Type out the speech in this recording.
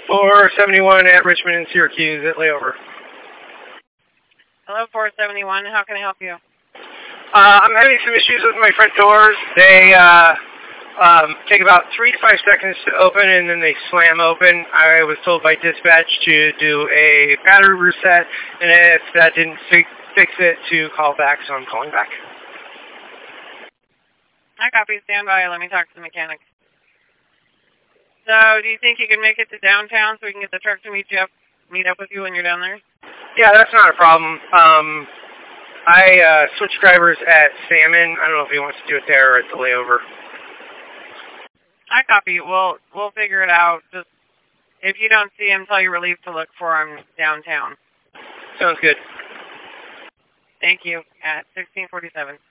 471 at Richmond and Syracuse at layover. Hello, 471. How can I help you? I'm having some issues with my front doors. They take about 3 to 5 seconds to open, and then they slam open. I was told by dispatch to do a battery reset, and if that didn't fix it, to call back, so I'm calling back. I copy. Stand by. Let me talk to the mechanic. So, do you think you can make it to downtown so we can get the truck to meet up with you when you're down there? Yeah, that's not a problem. I switched drivers at Salmon. I don't know if he wants to do it there or at the layover. I copy. We'll figure it out. Just if you don't see him, tell your relief to look for him downtown. Sounds good. Thank you. At 1647.